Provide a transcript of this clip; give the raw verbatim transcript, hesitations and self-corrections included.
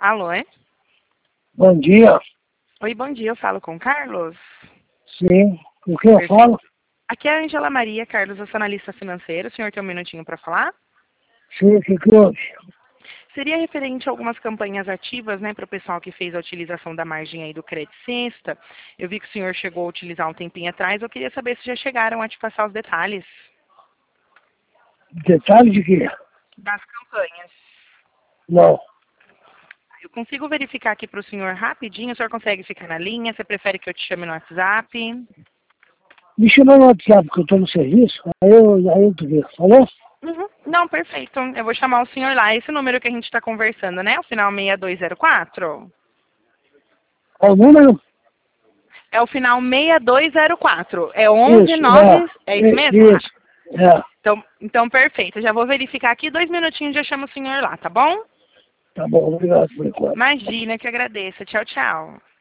Alô, é? Bom dia. Oi, bom dia. Eu falo com o Carlos? Sim. Com quem eu Perfeito. falo? Aqui é a Angela Maria, Carlos, eu sou analista financeiro. O senhor tem um minutinho para falar? Sim, o que que houve? Seria referente a algumas campanhas ativas, né, para o pessoal que fez a utilização da margem aí do Crédito Sexta. Eu vi que o senhor chegou a utilizar um tempinho atrás. Eu queria saber se já chegaram a te passar os detalhes Detalhe de quê? das campanhas. Não. Eu consigo verificar aqui para o senhor rapidinho. O senhor consegue ficar na linha? Você prefere que eu te chame no WhatsApp? Me chama no WhatsApp, porque eu estou no serviço. Aí eu, aí eu te vejo. Falou? Uhum. Não, perfeito. Eu vou chamar o senhor lá. Esse número que a gente está conversando, né? O final seis dois zero quatro? Qual o número? É o final seis dois zero quatro. É Isso, onze nove... É é. isso é mesmo? isso. É. Então, então, perfeito. Já vou verificar aqui. Dois minutinhos já chamo o senhor lá, tá bom? Tá bom, obrigado por enquanto. Imagina, que agradeço. Tchau, tchau.